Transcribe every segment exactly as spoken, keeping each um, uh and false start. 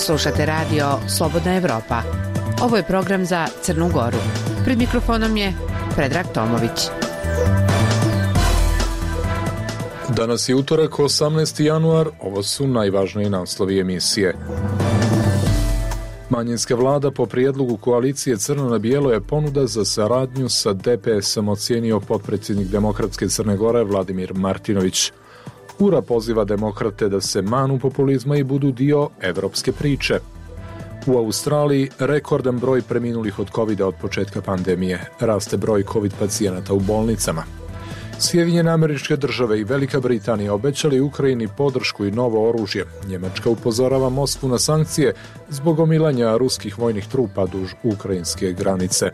Slušate radio Slobodna Evropa. Ovo je program za Crnu Goru. Pred mikrofonom je Predrag Tomović. Danas je utorak, osamnaesti januar, ovo su najvažniji naslovi emisije. Manjinska vlada po prijedlogu koalicije Crno na bijelo je ponuda za saradnju sa D P S-om ocijenio potpredsjednik Demokratske Crne Gore Vladimir Martinović. U R A poziva demokrate da se manu populizma i budu dio evropske priče. U Australiji rekordan broj preminulih od kovida od početka pandemije. Raste broj covid pacijenata u bolnicama. Sjedinjene Američke Države i Velika Britanija obećali Ukrajini podršku i novo oružje. Njemačka upozorava Moskvu na sankcije zbog omilanja ruskih vojnih trupa duž ukrajinske granice.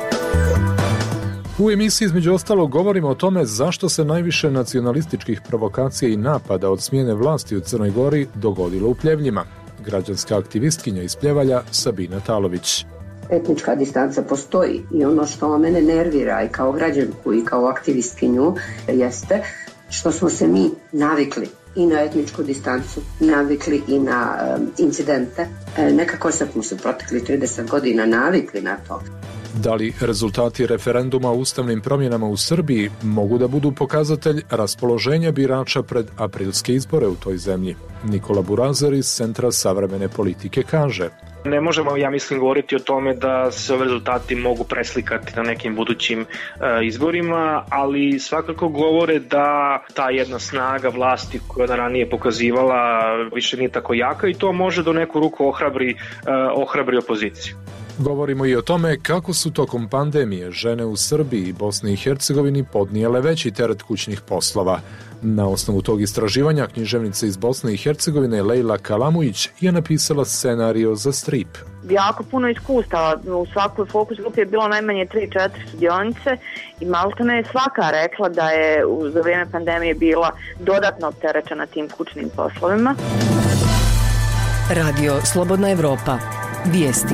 U emisiji između ostalog govorimo o tome zašto se najviše nacionalističkih provokacija i napada od smjene vlasti u Crnoj Gori dogodilo u Pljevljima. Građanska aktivistkinja iz Pljevalja Sabina Talović. Etnička distanca postoji i ono što mene nervira i kao građanku i kao aktivistkinju jeste što smo se mi navikli i na etničku distancu, navikli i na um, incidente. E, nekako smo se protekli trideset godina navikli na to. Da li rezultati referenduma o ustavnim promjenama u Srbiji mogu da budu pokazatelj raspoloženja birača pred aprilske izbore u toj zemlji? Nikola Burazer iz Centra savremene politike kaže: Ne možemo, ja mislim, govoriti o tome da se ove rezultati mogu preslikati na nekim budućim e, izborima, ali svakako govore da ta jedna snaga vlasti koja ona ranije pokazivala više nije tako jaka i to može do neku ruku ohrabri, e, ohrabri opoziciju. Govorimo i o tome kako su tokom pandemije žene u Srbiji i Bosni i Hercegovini podnijele veći teret kućnih poslova. Na osnovu tog istraživanja književnica iz Bosne i Hercegovine Lejla Kalamujić je napisala scenario za strip. Jako puno iskustava, u svakoj fokus grupi je bilo najmanje tri četiri studionice i maltene je svaka rekla da je za vrijeme pandemije bila dodatno opterećena tim kućnim poslovima. Radio Slobodna Evropa. Vijesti.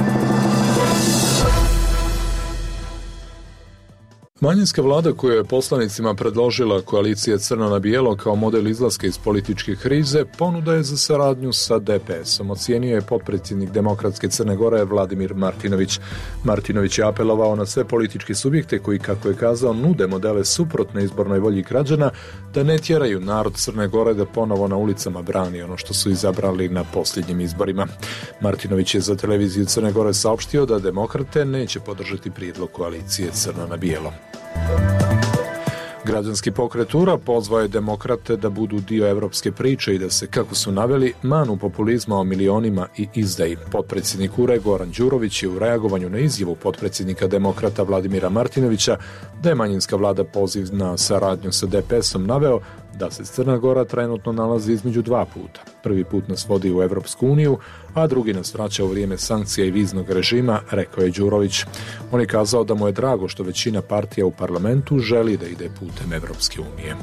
Manjinska vlada koju je poslanicima predložila koalicija Crno na bijelo kao model izlaska iz političke krize ponuda je za saradnju sa D P S-om, ocijenio je potpredsjednik Demokratske Crne Gore Vladimir Martinović. Martinović je apelovao na sve političke subjekte koji, kako je kazao, nude modele suprotne izbornoj volji građana da ne tjeraju narod Crne Gore da ponovo na ulicama brani ono što su izabrali na posljednjim izborima. Martinović je za televiziju Crne Gore saopštio da demokrate neće podržati prijedlog koalicije Crno na bijelo. Građanski pokret U R A pozvao je demokrate da budu dio evropske priče i da se, kako su naveli, manu populizma o milionima i izdaji. Potpredsjednik U R A Goran Đurović je u reagovanju na izjavu potpredsjednika demokrata Vladimira Martinovića da je manjinska vlada poziv na saradnju sa D P S-om naveo da se Crna Gora trenutno nalazi između dva puta. Prvi put nas vodi u Evropsku uniju, a drugi nas vraća u vrijeme sankcija i viznog režima, rekao je Đurović. On je kazao da mu je drago što većina partija u parlamentu želi da ide putem Evropske unije.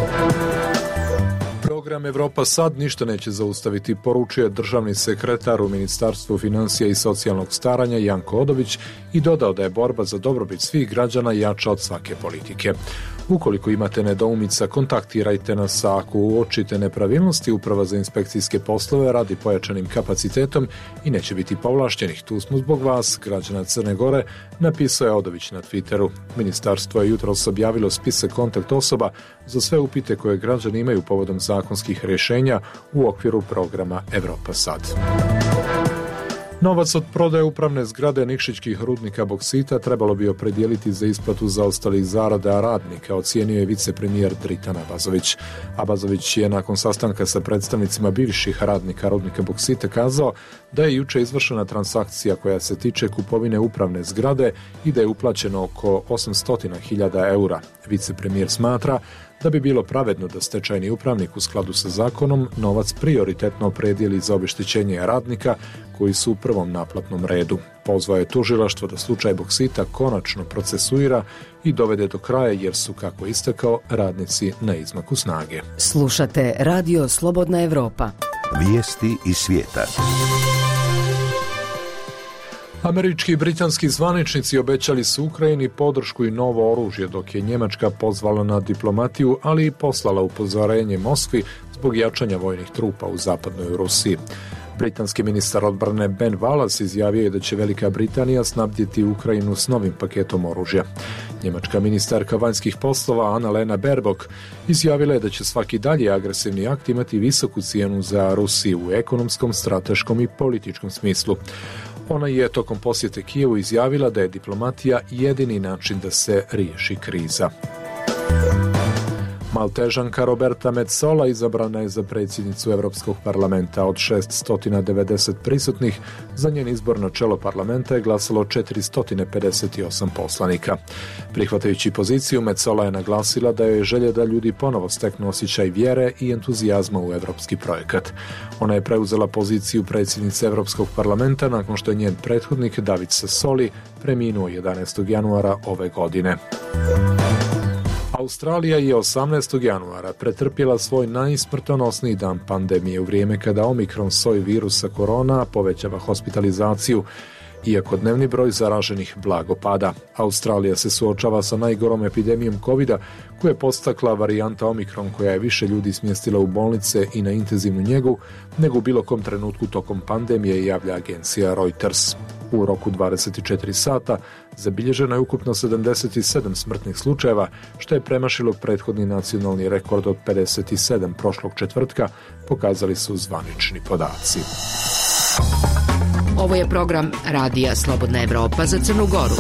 Program Evropa Sad ništa neće zaustaviti, poručuje državni sekretar u Ministarstvu financija i socijalnog staranja Janko Odović i dodao da je borba za dobrobit svih građana jača od svake politike. Ukoliko imate nedoumica, kontaktirajte nas, a ako uočite nepravilnosti, Uprava za inspekcijske poslove radi pojačanim kapacitetom i neće biti povlaštenih. Tu smo zbog vas, građana Crne Gore, napisao je Odović na Twitteru. Ministarstvo je jutros objavilo spisak kontakt osoba za sve upite koje građani imaju povodom zakonskih rješenja u okviru programa Evropa Sad. Novac od prodaje upravne zgrade Nikšićkih rudnika boksita trebalo bi opredijeliti za isplatu zaostalih zarada radnika, ocijenio je vicepremijer Dritan Abazović. Abazović je nakon sastanka sa predstavnicima bivših radnika rudnika boksita kazao da je juče izvršena transakcija koja se tiče kupovine upravne zgrade i da je uplaćeno oko osamsto hiljada eura. Vicepremijer smatra da bi bilo pravedno da stečajni upravnik u skladu sa zakonom novac prioritetno opredijeli za obeštećenje radnika koji su u prvom naplatnom redu. Pozvao je tužilaštvo da slučaj boksita konačno procesuira i dovede do kraja jer su, kako istakao, radnici na izmaku snage. Slušate Radio Slobodna Evropa. Vijesti iz svijeta. Američki i britanski zvaničnici obećali su Ukrajini podršku i novo oružje, dok je Njemačka pozvala na diplomatiju, ali i poslala upozorenje Moskvi zbog jačanja vojnih trupa u zapadnoj Rusiji. Britanski ministar odbrane Ben Wallace izjavio je da će Velika Britanija snabdjeti Ukrajinu s novim paketom oružja. Njemačka ministarka vanjskih poslova Annalena Baerbock izjavila je da će svaki dalje agresivni akt imati visoku cijenu za Rusiju u ekonomskom, strateškom i političkom smislu. Ona je tokom posjete Kijevu izjavila da je diplomatija jedini način da se riješi kriza. Maltežanka Roberta Metsola izabrana je za predsjednicu Europskog parlamenta. Od šeststo devedeset prisutnih za njen izbor na čelo parlamenta je glasalo četiristo pedeset osam poslanika. Prihvatajući poziciju, Metsola je naglasila da je želja da ljudi ponovo steknu osjećaj vjere i entuzijazma u europski projekat. Ona je preuzela poziciju predsjednice Europskog parlamenta nakon što je njen prethodnik David Sassoli preminuo jedanaestog januara ove godine. Australija je osamnaestog januara pretrpjela svoj najsmrtonosniji dan pandemije u vrijeme kada Omikron soj virusa korona povećava hospitalizaciju, iako dnevni broj zaraženih blago pada. Australija se suočava sa najgorom epidemijom kovida koja je podstakla varijanta Omikron koja je više ljudi smjestila u bolnice i na intenzivnu njegu nego u bilo kom trenutku tokom pandemije, javlja agencija Reuters. U roku dvadeset četiri sata zabilježeno je ukupno sedamdeset sedam smrtnih slučajeva, što je premašilo prethodni nacionalni rekord od pedeset sedam prošlog četvrtka, pokazali su zvanični podaci. Ovo je program Radija Slobodna Evropa za Crnu Goru.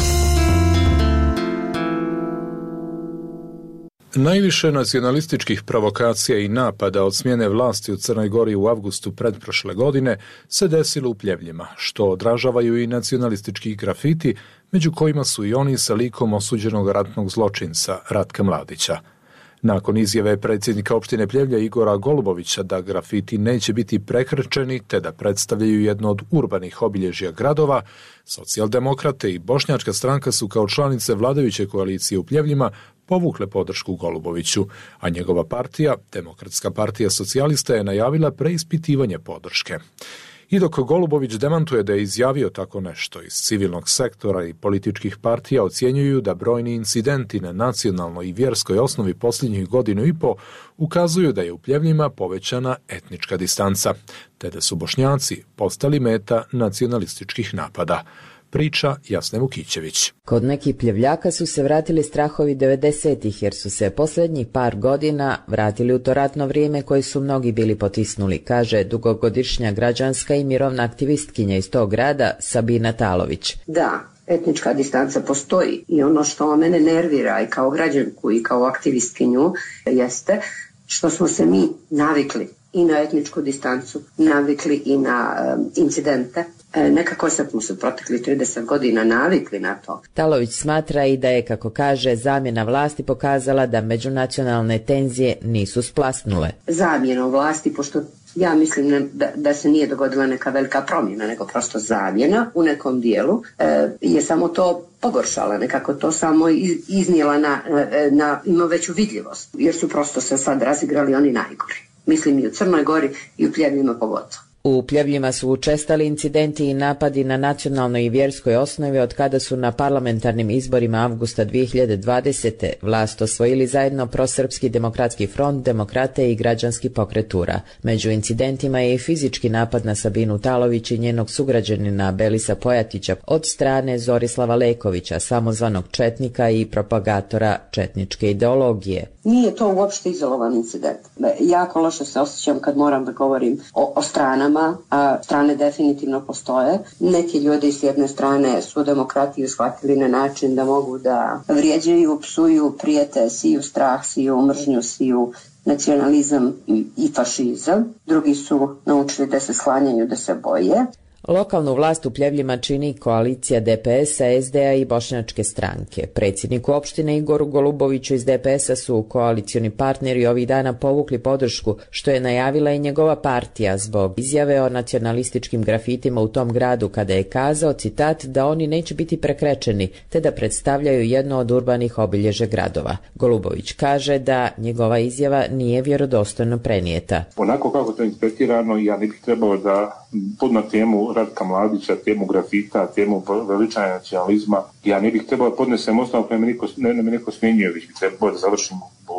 Najviše nacionalističkih provokacija i napada od smjene vlasti u Crnoj Gori u avgustu pretprošle godine se desilo u Pljevljima, što odražavaju i nacionalistički grafiti, među kojima su i oni sa likom osuđenog ratnog zločinca Ratka Mladića. Nakon izjave predsjednika opštine Pljevlja Igora Golubovića da grafiti neće biti prekrčeni te da predstavljaju jedno od urbanih obilježja gradova, Socijaldemokrate i Bošnjačka stranka su kao članice vladajuće koalicije u Pljevljima povukle podršku Goluboviću, a njegova partija, Demokratska partija socijalista, je najavila preispitivanje podrške. I dok Golubović demantuje da je izjavio tako nešto, iz civilnog sektora i političkih partija ocjenjuju da brojni incidenti na nacionalnoj i vjerskoj osnovi posljednjih godinu i po ukazuju da je u Pljevljima povećana etnička distanca, te da su Bošnjaci postali meta nacionalističkih napada. Priča Jasne Vukićević. Kod nekih Pljevljaka su se vratili strahovi devedesetih jer su se posljednjih par godina vratili u to ratno vrijeme koje su mnogi bili potisnuli, kaže dugogodišnja građanska i mirovna aktivistkinja iz tog grada Sabina Talović. Da, etnička distanca postoji i ono što mene nervira i kao građanku i kao aktivistkinju jeste što smo se mi navikli i na etničku distancu, navikli i na um, incidente. E, nekako smo se protekli trideset godina navikli na to. Talović smatra i da je, kako kaže, zamjena vlasti pokazala da međunacionalne tenzije nisu splasnule. Zamjena vlasti, pošto ja mislim da, da se nije dogodila neka velika promjena, nego prosto zamjena u nekom dijelu, e, je samo to pogoršala, nekako to samo iz, iznijela na, na, ima veću vidljivost, jer su prosto se sad razigrali oni najgori. Mislim i u Crnoj Gori i u Pljevljima pogotovo. U Pljevljima su učestali incidenti i napadi na nacionalnoj i vjerskoj osnovi od kada su na parlamentarnim izborima avgusta dvije hiljade dvadesete vlast osvojili zajedno Prosrpski demokratski front, Demokrate i Građanski pokret Ura. Među incidentima je i fizički napad na Sabinu Talović i njenog sugrađanina Belisa Pojatića od strane Zorislava Lekovića, samozvanog četnika i propagatora četničke ideologije. Nije to uopšte izolovan incident. Jako loše se osjećam kad moram da govorim o, o stranama, a strane definitivno postoje. Neki ljudi s jedne strane su demokratiju shvatili na način da mogu da vrijeđaju, psuju, prijete, siju strah, siju mržnju, siju nacionalizam i, i fašizam. Drugi su naučili da se sklanjaju, da se boje. Lokalnu vlast u Pljevljima čini koalicija D P S-a, S D A i Bošnjačke stranke. Predsjedniku opštine Igoru Goluboviću iz D P S-a su koalicioni partneri ovih dana povukli podršku, što je najavila i njegova partija zbog izjave o nacionalističkim grafitima u tom gradu, kada je kazao, citat, da oni neće biti prekrečeni, te da predstavljaju jedno od urbanih obilježja gradova. Golubović kaže da njegova izjava nije vjerodostojno prenijeta. Onako kako to je interpretirano, ja ne bih trebao da pod na temu Ratka Mladića, temu grafita, temu veličanja nacionalizma, ja ne bih trebao da podnesem osnovu koje me niko, ne, ne me neko smjenjuje, već bi trebao da završim u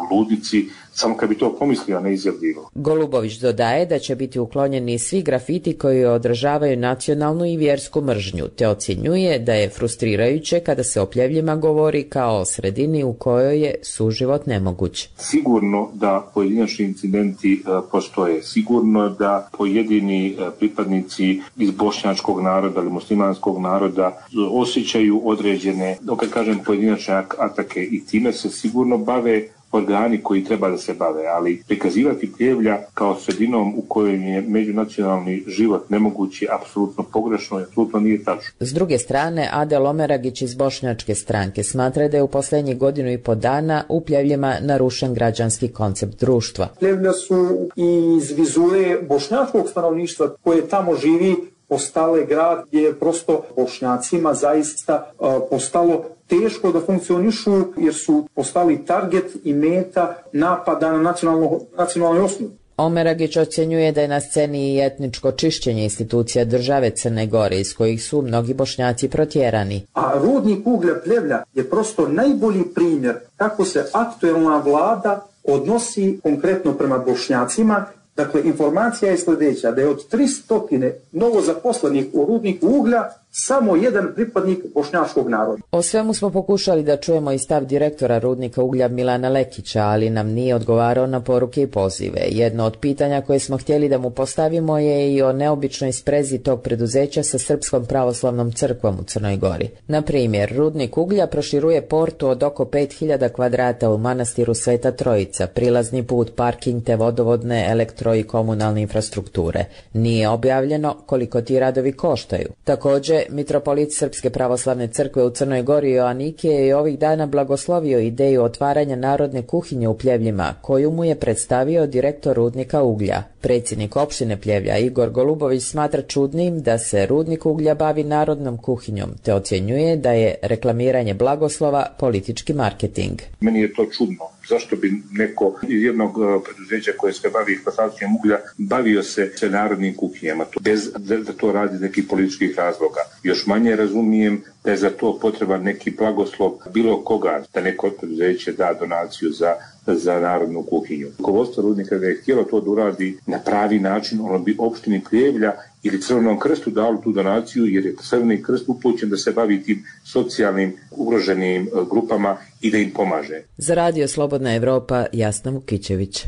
ludnici, samo kad bi to pomislio, a ne izjavljivo. Golubović dodaje da će biti uklonjeni svi grafiti koji odražavaju nacionalnu i vjersku mržnju, te ocjenjuje da je frustrirajuće kada se o Pljevljima govori kao o sredini u kojoj je suživot nemoguć. Sigurno da pojedinačni incidenti e, postoje. Sigurno da pojedini e, pripadnici iz bošnjačkog naroda ili muslimanskog naroda osjećaju određene, kad kažem pojedinačne atake, i time se sigurno bave organi koji treba da se bave, ali prikazivati Pljevlja kao sredinom u kojoj je međunacionalni život nemoguć je apsolutno pogrešno i apsolutno nije tačno. S druge strane, Adel Omeragić iz Bošnjačke stranke smatra da je u posljednjih godinu i po dana u Pljevljima narušen građanski koncept društva. Pljevlja su iz vizure bošnjačkog stanovništva koje tamo živi postale grad gdje je prosto Bošnjacima zaista uh, postalo teško da funkcionišu jer su postali target i meta napada na nacionalnoj osnovi. Omeragić ocjenjuje da je na sceni i etničko čišćenje institucija države Crne Gore iz kojih su mnogi Bošnjaci protjerani. A rudnik uglja Pljevlja je prosto najbolji primjer kako se aktuelna vlada odnosi konkretno prema Bošnjacima. Dakle, informacija je sljedeća, da je od tristo novozaposlenih u rudniku uglja samo jedan pripadnik bošnjačkog naroda. O svemu smo pokušali da čujemo i stav direktora rudnika uglja Milana Lekića, ali nam nije odgovarao na poruke i pozive. Jedno od pitanja koje smo htjeli da mu postavimo je i o neobičnoj sprezi tog preduzeća sa Srpskom pravoslavnom crkvom u Crnoj Gori. Na primjer, rudnik uglja proširuje portu od oko pet hiljada kvadrata u manastiru Sveta Trojica, prilazni put, parking te vodovodne, elektro i komunalne infrastrukture. Nije objavljeno koliko ti radovi koštaju. Također, mitropolit Srpske pravoslavne crkve u Crnoj Gori Joanike je ovih dana blagoslovio ideju otvaranja narodne kuhinje u Pljevljima, koju mu je predstavio direktor rudnika uglja. Predsjednik opštine Pljevlja Igor Golubović smatra čudnim da se rudnik uglja bavi narodnom kuhinjom, te ocjenjuje da je reklamiranje blagoslova politički marketing. Meni je to čudno. Zašto bi neko iz jednog preduzeća koje se bavi eksploatacijom uglja bavio se se narodnim kuhinjama, bez da to radi nekih političkih razloga. Još manje razumijem da je za to potreban neki blagoslov bilo koga, da neko preduzeće da donaciju za za narodnu kuhinju. Rukovodstvo rudnika da je htjelo to da uradi na pravi način, ono bi opštini Pljevlja ili Crvenom krstu dalo tu donaciju, jer je Crveni krst upućen da se bavi tim socijalnim ugroženim grupama i da im pomaže. Za Radio Slobodna Evropa, Jasna Vukićević.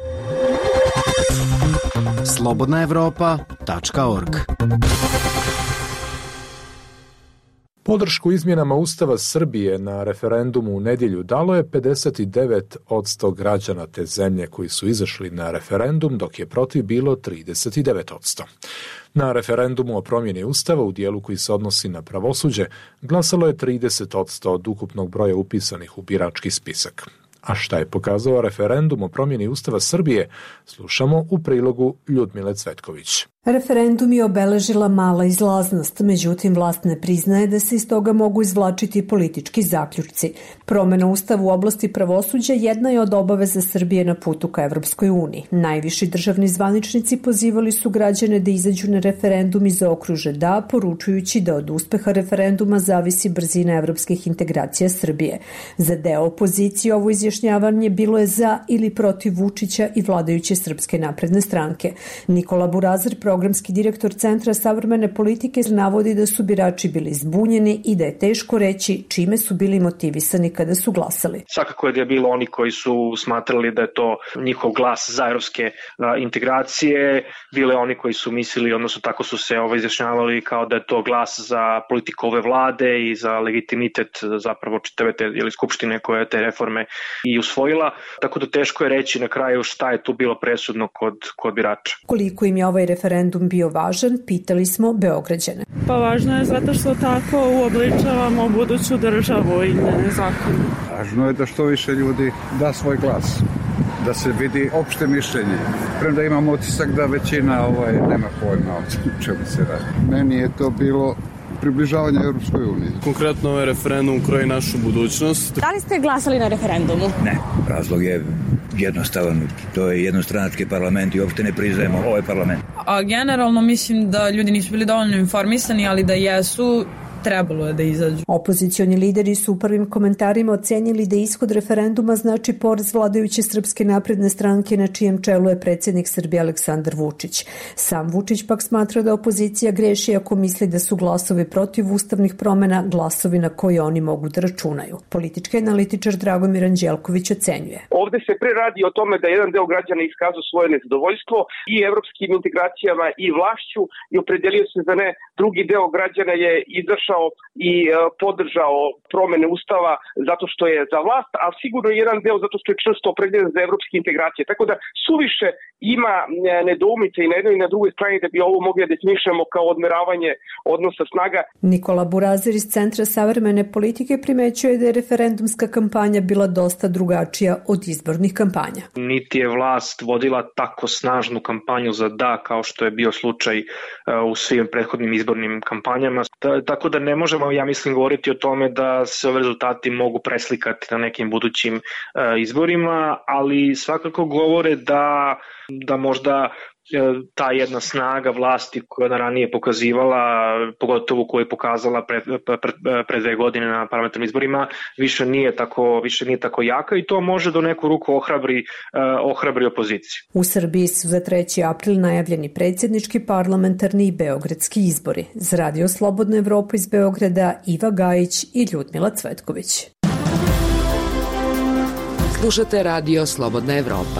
slobodna evropa tačka org. Podršku izmjenama Ustava Srbije na referendumu u nedjelju dalo je pedeset devet posto građana te zemlje koji su izašli na referendum, dok je protiv bilo trideset devet posto. Na referendumu o promjeni Ustava u dijelu koji se odnosi na pravosuđe glasalo je trideset posto od ukupnog broja upisanih u birački spisak. A šta je pokazao referendum o promjeni Ustava Srbije, slušamo u prilogu Ljudmile Cvetković. Referendum je obeležila mala izlaznost, međutim vlast ne priznaje da se iz toga mogu izvlačiti politički zaključci. Promjena Ustava u oblasti pravosuđa jedna je od obaveza Srbije na putu ka Evropskoj uniji. Najviši državni zvaničnici pozivali su građane da izađu na referendum i zaokruže da, poručujući da od uspeha referenduma zavisi brzina evropskih integracija Srbije. Za deo opozicije ovo izjašnjavanje bilo je za ili protiv Vučića i vladajuće Srpske napredne stranke. Nikola Burazir, programski direktor Centra savremene politike, navodi da su birači bili zbunjeni i da je teško reći čime su bili motivisani kada su glasali. Svakako je bilo oni koji su smatrali da je to njihov glas za evropske a, integracije, bile oni koji su mislili, odnosno tako su se ovaj, izjašnjavali kao da je to glas za politiku ove vlade i za legitimitet zapravo čitave te ili skupštine koja je te reforme i usvojila, tako da teško je reći na kraju šta je tu bilo presudno kod, kod birača. Koliko im je ovaj referendum bio važan, pitali smo Beograđane. Pa važno je zato što tako uobličavamo buduću državu i ne zakon. Važno je da što više ljudi da svoj glas, da se vidi opšte mišljenje. Premda imam utisak da većina ovaj, nema pojma o čemu se radi. Meni je to bilo približavanje Europskoj uniji. Konkretno ovaj referendum kroji našu budućnost. Da li ste glasali na referendumu? Ne, razlog je jednostavan. To je jednostranački parlament i uopšte ne priznajemo ovaj parlament. A generalno mislim da ljudi nisu bili dovoljno informisani, ali da jesu, trebalo je da izađu. Opozicioni lideri su u prvim komentarima ocenjili da ishod referenduma znači poraz vladajuće Srpske napredne stranke na čijem čelu je predsjednik Srbije Aleksandar Vučić. Sam Vučić pak smatra da opozicija greši ako misli da su glasovi protiv ustavnih promjena glasovi na koje oni mogu da računaju. Politički analitičar Dragomir Anđelković ocenjuje. Ovde se pre radi o tome da jedan deo građana iskazao svoje nezadovoljstvo i evropskim integracijama i vlašću i opredelio se za ne. Drugi deo građana je izašao i podržao promene ustava zato što je za vlast, a sigurno jedan deo zato što je čvrsto opredeljen za evropske integracije. Tako da suviše ima nedoumice i na jednoj i na drugoj strani da bi ovo mogli da definišemo kao odmeravanje odnosa snaga. Nikola Burazer iz Centra savremene politike primećuje da je referendumska kampanja bila dosta drugačija od izbornih kampanja. Niti je vlast vodila tako snažnu kampanju za da kao što je bio slučaj u svim prethodnim izbornim kampanjama. Tako da ne možemo, ja mislim, govoriti o tome da se ove rezultati mogu preslikati na nekim budućim izborima, ali svakako govore da, da možda ta jedna snaga vlasti koja ona ranije pokazivala, pogotovo koju je pokazala pre, pre, pre dve godine na parlamentarnim izborima, više nije tako, više nije tako jaka i to može do neku ruku ohrabri, ohrabri opoziciju. U Srbiji su za treći april najavljeni predsjednički, parlamentarni i beogradski izbori. Za Radio Slobodna Evropa iz Beograda Iva Gajić i Ljudmila Cvetković. Slušate Radio Slobodna Evropa.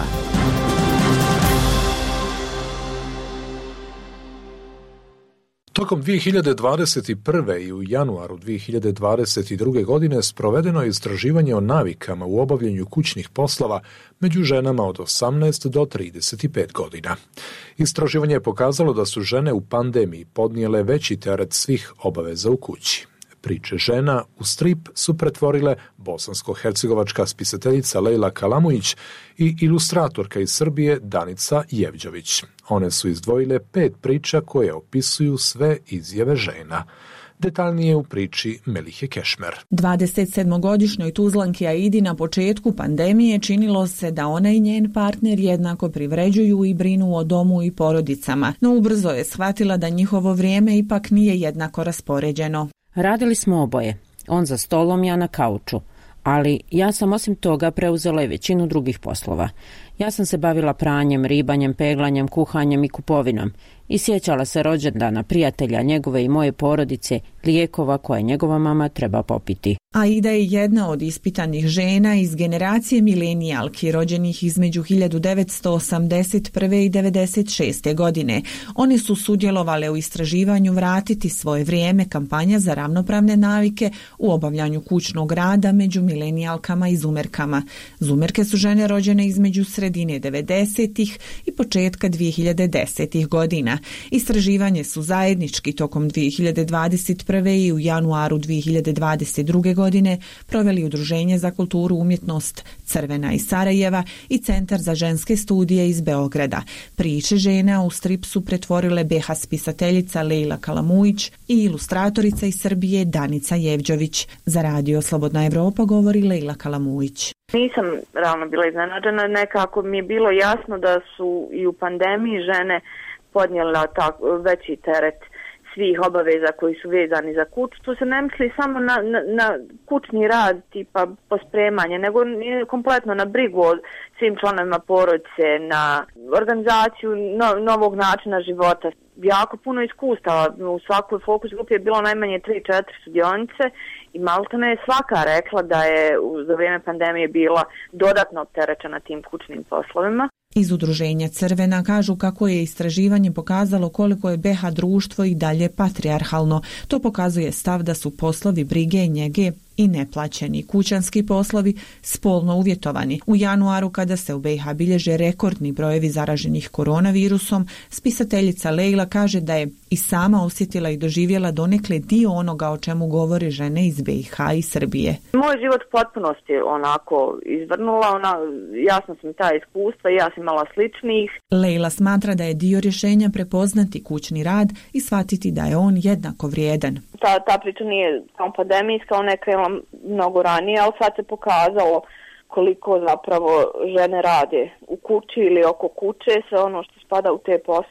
Tokom dvije hiljade dvadeset prve. i u januaru dvije hiljade dvadeset druge. godine sprovedeno je istraživanje o navikama u obavljanju kućnih poslova među ženama od osamnaest do trideset pet godina. Istraživanje je pokazalo da su žene u pandemiji podnijele veći teret svih obaveza u kući. Priče žena u strip su pretvorile bosansko-hercegovačka spisateljica Lejla Kalamujić i ilustratorka iz Srbije Danica Jevđović. One su izdvojile pet priča koje opisuju sve izjave žena. Detaljnije u priči Melihe Kešmer. dvadesetsedmogodišnjoj Tuzlanki Aidi na početku pandemije činilo se da ona i njen partner jednako privređuju i brinu o domu i porodicama, no ubrzo je shvatila da njihovo vrijeme ipak nije jednako raspoređeno. Radili smo oboje, on za stolom, ja na kauču, ali ja sam osim toga preuzela i većinu drugih poslova. Ja sam se bavila pranjem, ribanjem, peglanjem, kuhanjem i kupovinom i sjećala se rođendana, prijatelja, njegove i moje porodice, lijekova koje njegova mama treba popiti. Aida je jedna od ispitanih žena iz generacije milenijalki rođenih između hiljadu devetsto osamdeset prve. i devedeset šeste. godine. One su sudjelovale u istraživanju Vratiti svoje vrijeme, kampanja za ravnopravne navike u obavljanju kućnog rada među milenijalkama i zumerkama. Zumerke su žene rođene između sredine devedesetih i početka dvije hiljade desetih. godina. Istraživanje su zajednički tokom dvije hiljade dvadeset prve. i u januaru dvije hiljade dvadeset druge. godine proveli Udruženje za kulturu umjetnost Crvena iz Sarajeva i Centar za ženske studije iz Beograda. Priče žena u strip su pretvorile be ha spisateljica Lejla Kalamujić i ilustratorica iz Srbije Danica Jevđović. Za Radio Slobodna Evropa govori Lejla Kalamujić. Nisam realno bila iznenađena, nekako mi je bilo jasno da su i u pandemiji žene podnijele veći teret svih obaveza koji su vezani za kuću. Tu se ne misli samo na, na, na kućni rad, tipa pospremanje, nego kompletno na brigu o svim članovima porodice, na organizaciju no, novog načina života. Jako puno iskustava. U svakoj fokus grupi je bilo najmanje tri četiri sudionice i maltene je svaka rekla da je za vrijeme pandemije bila dodatno opterećena tim kućnim poslovima. Iz Udruženja Crvena kažu kako je istraživanje pokazalo koliko je be ha društvo i dalje patrijarhalno. To pokazuje stav da su poslovi brige i njege i neplaćeni kućanski poslovi spolno uvjetovani. U januaru, kada se u be ha bilježe rekordni brojevi zaraženih koronavirusom, spisateljica Lejla kaže da je i sama osjetila i doživjela donekle dio onoga o čemu govore žene iz be ha i Srbije. Moj život potpunosti onako izvrnula, ona, jasno sam ta iskustva i ja sam imala sličnih. Lejla smatra da je dio rješenja prepoznati kućni rad i shvatiti da je on jednako vrijedan. Ta, ta priča nije kao pandemijska, ona je krenula mnogo ranije, ali sad se pokazalo koliko zapravo žene rade u kući ili oko kuće, sve ono što spada u te poslove.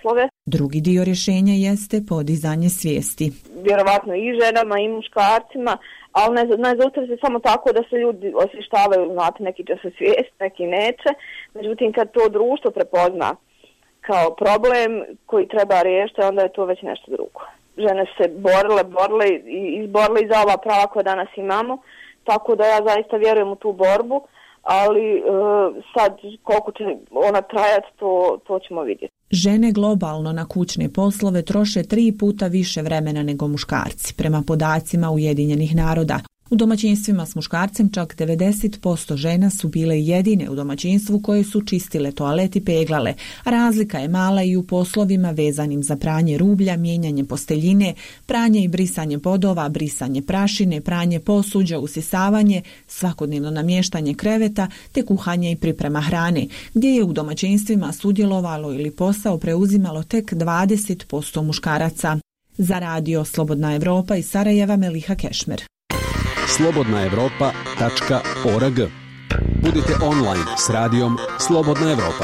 Drugi dio rješenja jeste podizanje svijesti. Vjerovatno i ženama i muškarcima, ali ne, ne zaustavi se samo tako da se ljudi osvještavaju, znate, neki će se svijest, neki neće. Međutim, kad to društvo prepozna kao problem koji treba riješiti, onda je to već nešto drugo. Žene se borile, borile i izborile i za ova prava koja danas imamo, tako da ja zaista vjerujem u tu borbu, ali e, sad koliko će ona trajati, to, to ćemo vidjeti. Žene globalno na kućne poslove troše tri puta više vremena nego muškarci, prema podacima Ujedinjenih naroda. U domaćinstvima s muškarcem čak devedeset posto žena su bile jedine u domaćinstvu koje su čistile toalet i peglale, a razlika je mala i u poslovima vezanim za pranje rublja, mijenjanje posteljine, pranje i brisanje podova, brisanje prašine, pranje posuđa, usisavanje, svakodnevno namještanje kreveta te kuhanje i priprema hrane, gdje je u domaćinstvima sudjelovalo ili posao preuzimalo tek dvadeset posto muškaraca. Za radio Slobodna Evropa iz Sarajeva, Meliha Kešmer. slobodna evropa tačka org. Budite online s radijom Slobodna Evropa.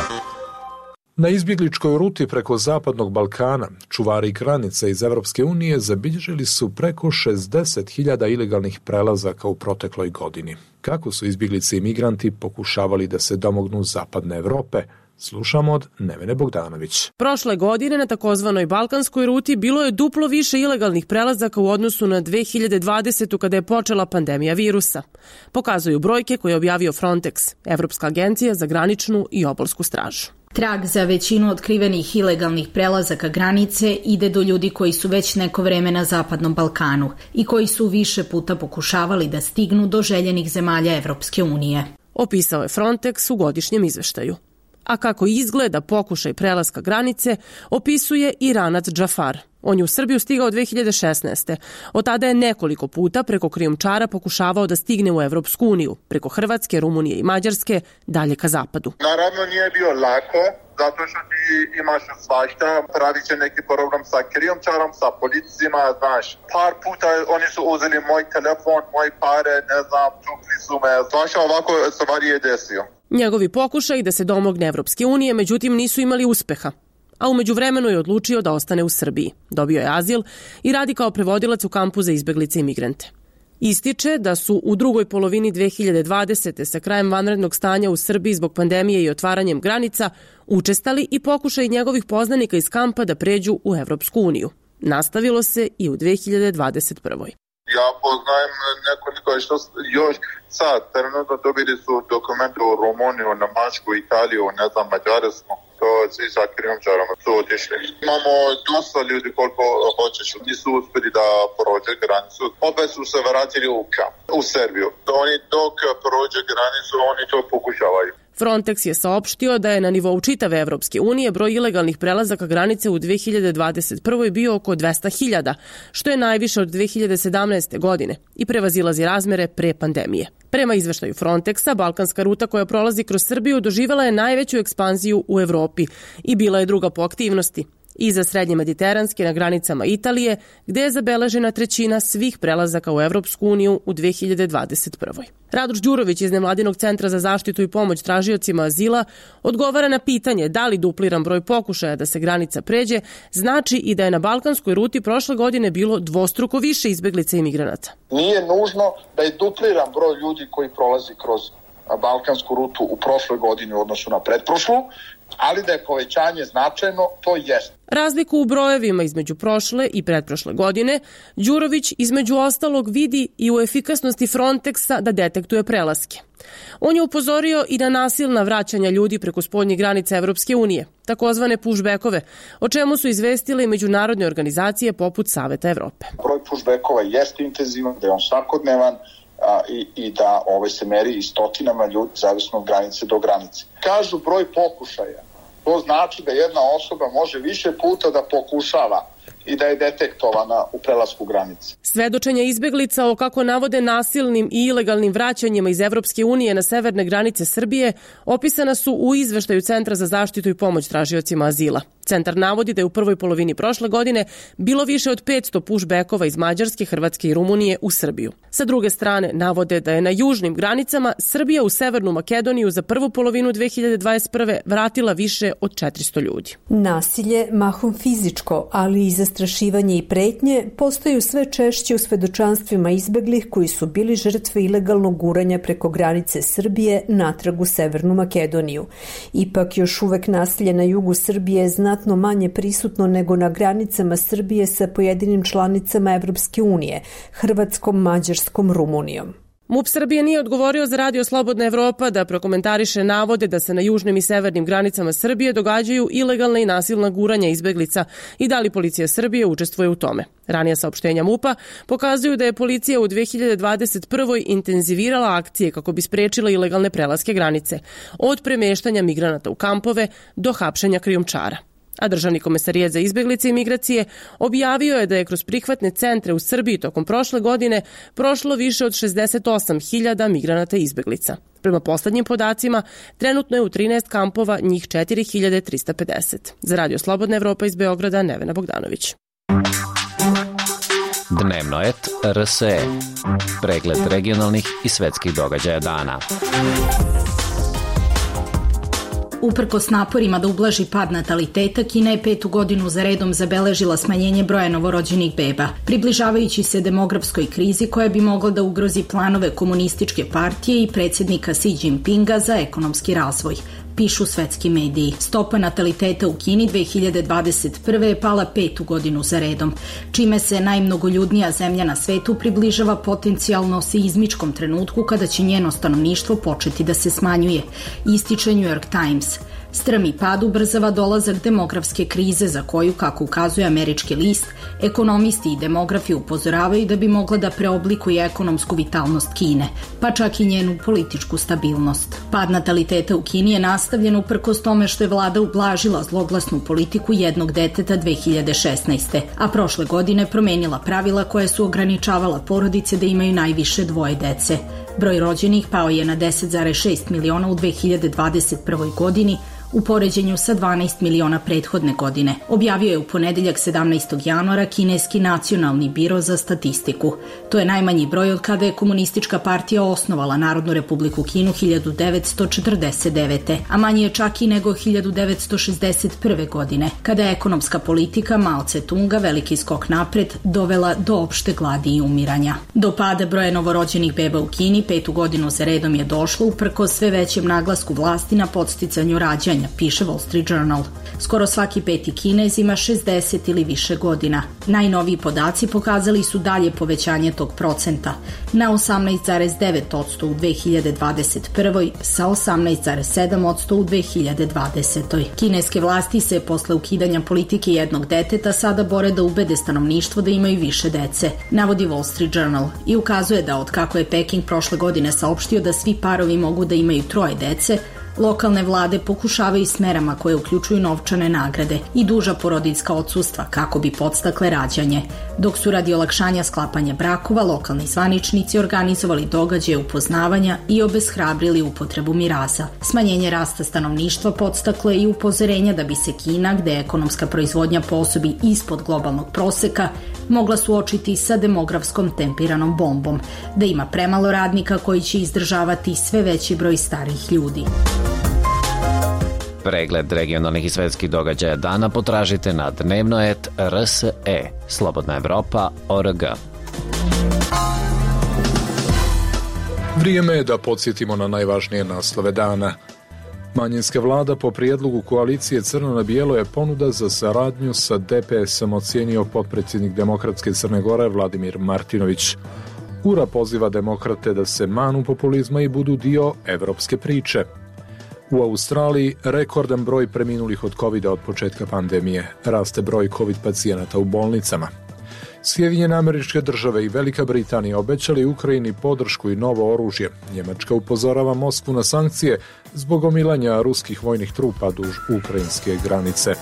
Na izbjegličkoj ruti preko Zapadnog Balkana čuvari granica iz Evropske unije zabilježili su preko šezdeset hiljada ilegalnih prelazaka u protekloj godini. Kako su izbjeglice i migranti pokušavali da se domognu Zapadne Evrope? Slušamo od Nevene Bogdanović. Prošle godine na takozvanoj balkanskoj ruti bilo je duplo više ilegalnih prelazaka u odnosu na dve hiljade dvadesete. kada je počela pandemija virusa. Pokazuju brojke koje je objavio Frontex, Evropska agencija za graničnu i obalsku stražu. Trag za većinu otkrivenih ilegalnih prelazaka granice ide do ljudi koji su već neko vreme na Zapadnom Balkanu i koji su više puta pokušavali da stignu do željenih zemalja Evropske unije. Opisao je Frontex u godišnjem izveštaju. A kako izgleda pokušaj prelaska granice, opisuje i Ranac Džafar. On je u Srbiju stigao dve hiljade šesnaeste. Od tada je nekoliko puta preko krijumčara pokušavao da stigne u Evropsku uniju, preko Hrvatske, Rumunije i Mađarske, dalje ka zapadu. Naravno nije bio lako, zato što ti imaš svašta, pravi će neki problem sa krijumčarom, sa policijima, znaš. Par puta oni su uzeli moj telefon, moj pare, ne znam, tukli su me, svašta ovako stvari je desio. Njegovi pokušaj da se domogne Evropske unije, međutim, nisu imali uspeha. A umeđu vremenu je odlučio da ostane u Srbiji. Dobio je azil i radi kao prevodilac u kampu za izbeglice i migrante. Ističe da su u drugoj polovini dve hiljade dvadesete. sa krajem vanrednog stanja u Srbiji zbog pandemije i otvaranjem granica učestali i pokušaj njegovih poznanika iz kampa da pređu u Evropsku uniju. Nastavilo se i u dve hiljade dvadeset prve. Ja poznajem nekoliko što još sad, trenutno dobili su dokumente u Rumuniju, Nemačku, Italiju, ne znam, Mađarsku, to svi sa krijumčarama su otišli. Imamo dosta ljudi koliko hoćeš, nisu uspjeli da prođe granicu, opet su se vratili u kamp, u Srbiju. Oni dok prođe granicu, oni to pokušavaju. Frontex je saopštio da je na nivou čitave Evropske unije broj ilegalnih prelazaka granice u dve hiljade dvadeset prve. bio oko dvesta hiljada, što je najviše od dve hiljade sedamnaeste. godine i prevazilazi razmere pre pandemije. Prema izveštaju Frontexa, balkanska ruta koja prolazi kroz Srbiju doživjela je najveću ekspanziju u Evropi i bila je druga po aktivnosti. Iza srednje mediteranske na granicama Italije, gde je zabeležena trećina svih prelazaka u Evropsku uniju u dve hiljade dvadeset prve. Radoš Đurović iz Nevladinog centra za zaštitu i pomoć tražiocima azila odgovara na pitanje da li dupliran broj pokušaja da se granica pređe znači i da je na balkanskoj ruti prošle godine bilo dvostruko više izbeglica i migranata. Nije nužno da je dupliran broj ljudi koji prolazi kroz balkansku rutu u prošloj godini u odnosu na pretprošlu, ali da je povećanje značajno, to jest. Razliku u brojevima između prošle i pretprošle godine Đurović između ostalog vidi i u efikasnosti Frontexa da detektuje prelaske. On je upozorio i na nasilna vraćanja ljudi preko spoljnih granica Evropske unije, takozvane pushbackove, o čemu su izvestile i međunarodne organizacije poput Saveta Evrope. Broj pushbackova jeste intenzivan, da je on svakodnevan, A, i, i da ovaj se meri i stotinama ljudi zavisno od granice do granice. Kažu broj pokušaja. To znači da jedna osoba može više puta da pokušava i da je detektovana u prelasku granice. Svedočenja izbeglica o, kako navode, nasilnim i ilegalnim vraćanjima iz Evropske unije na severne granice Srbije opisana su u izveštaju Centra za zaštitu i pomoć tražiocima azila. Centar navodi da je u prvoj polovini prošle godine bilo više od petsto pushbackova iz Mađarske, Hrvatske i Rumunije u Srbiju. Sa druge strane, navode da je na južnim granicama Srbija u Severnu Makedoniju za prvu polovinu dve hiljade dvadeset prve vratila više od četiristo ljudi. Nasilje, mahom fizičko, ali i zastrašivanje i pretnje, postaju sve češće u svedočanstvima izbeglih koji su bili žrtve ilegalnog guranja preko granice Srbije natrag u Severnu Makedoniju. Ipak još uvek nasilje na jugu Srbije je znatno manje prisutno nego na granicama Srbije sa pojedinim članicama Evropske unije, Hrvatskom, Mađarskom, Rumunijom. MUP Srbije nije odgovorio za Radio Slobodna Evropa da prokomentariše navode da se na južnim i severnim granicama Srbije događaju ilegalna i nasilna guranja izbeglica i da li policija Srbije učestvuje u tome. Ranija saopštenja MUP-a pokazuju da je policija u dve hiljade dvadeset prvoj intenzivirala akcije kako bi sprečila ilegalne prelaske granice, od premeštanja migranata u kampove do hapšenja krijumčara. A Državni komesarijat za izbeglice i migracije objavio je da je kroz prihvatne centre u Srbiji tokom prošle godine prošlo više od šezdeset osam hiljada migranata i izbeglica. Prema poslednjim podacima, trenutno je u trinaest kampova njih četiri hiljade trista pedeset. Za Radio Slobodna Evropa iz Beograda, Nevena Bogdanović. Dnevno et R S E. Pregled regionalnih i svetskih događaja dana. Uprkos naporima da ublaži pad nataliteta, Kina je petu godinu za redom zabeležila smanjenje broja novorođenih beba, približavajući se demografskoj krizi koja bi mogla da ugrozi planove komunističke partije i predsjednika Xi Jinpinga za ekonomski razvoj, pišu svetski mediji. Stopa nataliteta u Kini dve hiljade dvadeset prve je pala petu godinu za redom, čime se najmnogoljudnija zemlja na svetu približava potencijalno seizmičkom trenutku kada će njeno stanovništvo početi da se smanjuje, ističe New York Times. Strmi pad ubrzava dolazak demografske krize za koju, kako ukazuje američki list, ekonomisti i demografi upozoravaju da bi mogla da preoblikuje ekonomsku vitalnost Kine, pa čak i njenu političku stabilnost. Pad nataliteta u Kini je nastavljen uprkos tome što je vlada ublažila zloglasnu politiku jednog deteta dve hiljade šesnaeste. a prošle godine promenila pravila koje su ograničavala porodice da imaju najviše dvoje dece. Broj rođenih pao je na deset zarez šest miliona u dve hiljade dvadeset prvoj godini, u poređenju sa dvanaest miliona prethodne godine, objavio je u ponedeljak sedamnaestog januara kineski nacionalni biro za statistiku. To je najmanji broj od kada je komunistička partija osnovala Narodnu republiku Kinu hiljadu devetsto četrdeset devete. a manji je čak i nego hiljadu devetsto šezdeset prve. godine, kada je ekonomska politika Mao Tse-tunga veliki skok napred dovela do opšte gladi i umiranja. Do pada broja novorođenih beba u Kini petu godinu za redom je došlo uprkos sve većem naglasku vlasti na podsticanju rađanja, piše Wall Street Journal. Skoro svaki peti Kinez ima šezdeset ili više godina. Najnoviji podaci pokazali su dalje povećanje tog procenta na osamnaest zarez devet posto u dve hiljade dvadeset prvoj sa osamnaest zarez sedam posto u dve hiljade dvadesetoj. Kineske vlasti se posle ukidanja politike jednog deteta sada bore da ubede stanovništvo da imaju više dece, navodi Wall Street Journal i ukazuje da od kako je Peking prošle godine saopštio da svi parovi mogu da imaju troje dece, lokalne vlade pokušavaju s merama koje uključuju novčane nagrade i duža porodiljska odsustva kako bi podstakle rađanje, dok su radi olakšanja sklapanja brakova lokalni zvaničnici organizovali događaje upoznavanja i obeshrabrili upotrebu miraza. Smanjenje rasta stanovništva podstaklo je i upozorenja da bi se Kina, gde je ekonomska proizvodnja po osobi ispod globalnog proseka, mogla suočiti sa demografskom tempiranom bombom, da ima premalo radnika koji će izdržavati sve veći broj starih ljudi. Pregled regionalnih i svetskih događaja dana potražite na dnevno et R S E, Slobodna Evropa, O R G. Vrijeme je da podsjetimo na najvažnije naslove dana. Manjinska vlada po prijedlogu koalicije Crno na bijelo je ponuda za saradnju sa D P S-om ocijenio potpredsjednik Demokratske Crne Gore Vladimir Martinović. U R A poziva demokrate da se manu populizma i budu dio evropske priče. U Australiji rekordan broj preminulih od kovida od početka pandemije. Raste broj covid pacijenata u bolnicama. Sjedinjene Američke Države i Velika Britanija obećali Ukrajini podršku i novo oružje. Njemačka upozorava Moskvu na sankcije zbog omilanja ruskih vojnih trupa duž ukrajinske granice.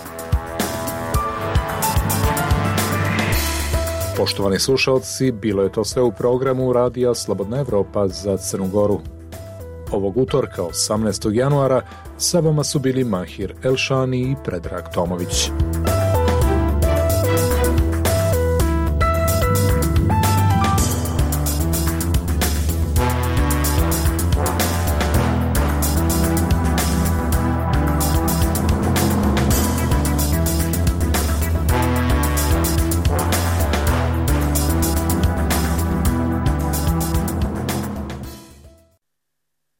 Poštovani slušalci, bilo je to sve u programu Radija Slobodna Evropa za Crnu Goru. ovog utorka osamnaestog januara. Sa vama su bili Mahir Elšani i Predrag Tomović.